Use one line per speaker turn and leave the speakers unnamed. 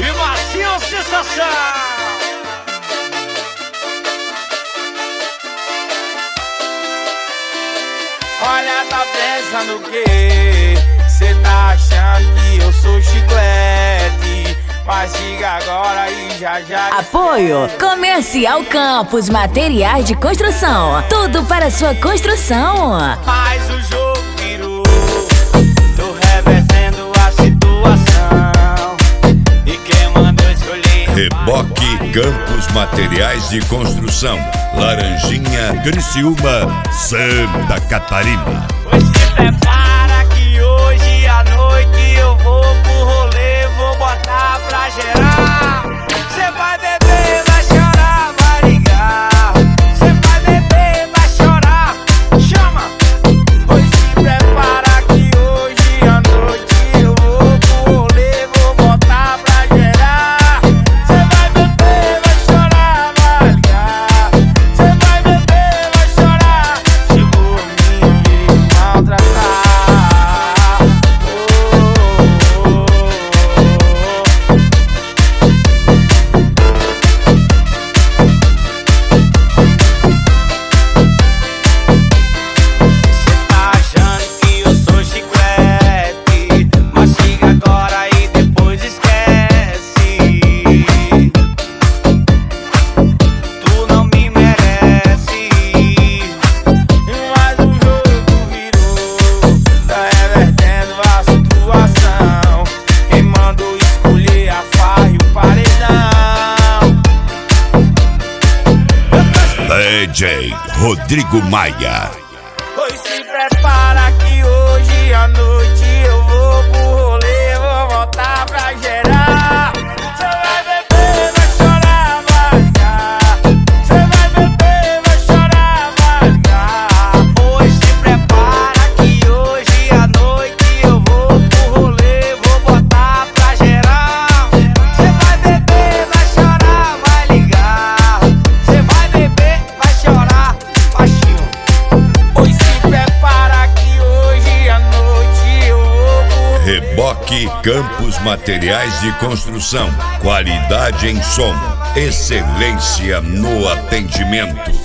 E Marcinho sensação.
Olha, tá pensando o quê? Cê tá achando que eu sou chiclete? Mas diga agora e já.
Apoio Comercial Campos Materiais de Construção. Tudo para sua construção.
Mas o jogo virou, tô revertendo a situação. E quem mandou escolher?
Reboque Campos Materiais de Construção, Laranjinha, Criciúma, Santa Catarina.
Pois se prepara que hoje à noite eu vou pro rolê, vou botar pra gerar. Cê vai beber, vai chorar, vai ligar. Cê vai beber, vai chorar, chama. Pois se prepara que hoje à noite eu vou pro rolê, vou botar pra gerar. Cê vai beber, vai chorar, vai ligar. Cê vai beber, vai chorar. Chegou a minha vez de maltratar.
DJ Rodrigo Maia.
Pois se prepara que hoje à noite eu vou pro rolê, vou voltar pra gerar. Cê vai beber, vai chorar, vai ligar. Cê vai beber, vai chorar, vai ligar. Pois se prepara que hoje à noite eu vou pro rolê, vou botar pra gerar. Cê vai beber, vai chorar, vai ligar. Cê vai beber, vai chorar, baixinho. Pois se prepara que hoje à noite eu vou pro
Reboque Campos Materiais de Construção, qualidade em som, excelência no atendimento.